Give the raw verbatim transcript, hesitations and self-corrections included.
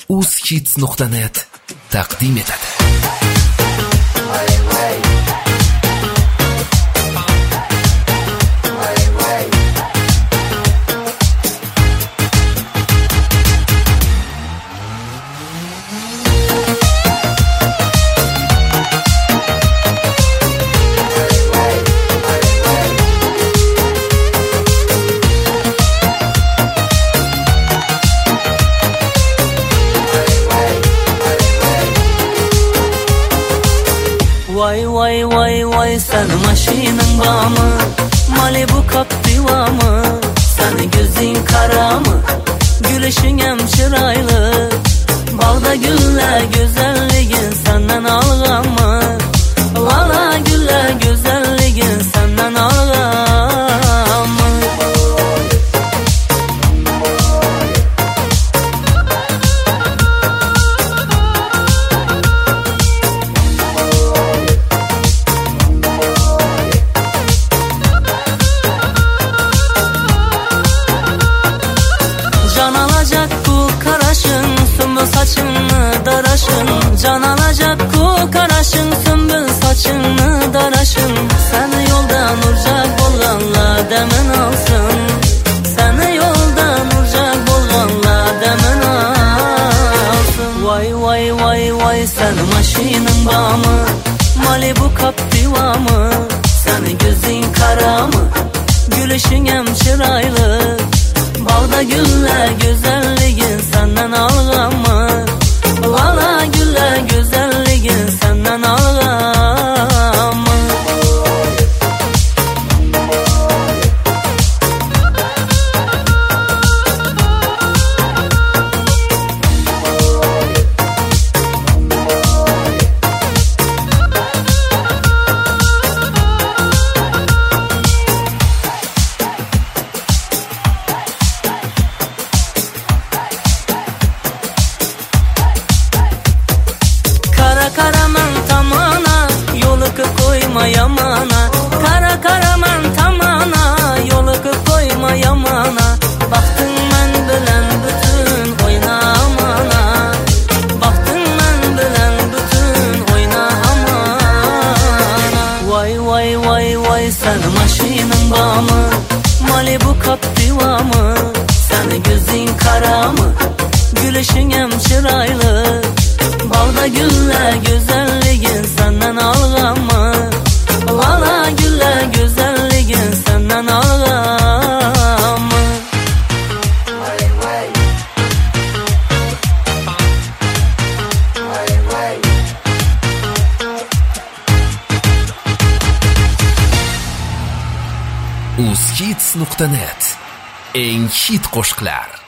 uzhits nuqta net taqdim etadi. Vay vay vay vay sen maşinin bağımı, Malibu Captiva mı? Sen gözün kara mı? Gülüşün hem çıraylı, balda gülle güzelliğin senden algan mı? Valla gülle güzelliğin senden algan mı? Can alacak ku karaşın, sümbül saçını daraşın. Can alacak ku karaşın, sümbül saçını daraşın. Seni yoldan urcak bolganla demin alsın. Seni yoldan urcak bolganla demin alsın. Vay vay vay vay sen maşinin bağımı, Malibu Captiva mı? Senin gözün kara mı? Gülüşün hem çıraylı, balda gülle güzelliğin senden algan mı? Valla gülle güzelliğin senden algan mı? Kara karaman tamana, yolu koyma yamana. Kara karaman tamana, yolu koyma yamana. Baktın men bilen bütün oyna amana. Baktın men bilen bütün oyna amana. Vay vay vay vay sen maşinin bağımı, Malibu Captiva mı? Sen gözün kara mı? Gülüşün hem çıraylı, balda gülle güzelliğin senden algan mı? Valla gülle güzelliğin senden algan mı? uzhits nuqta net eng hit qo'shiqlar.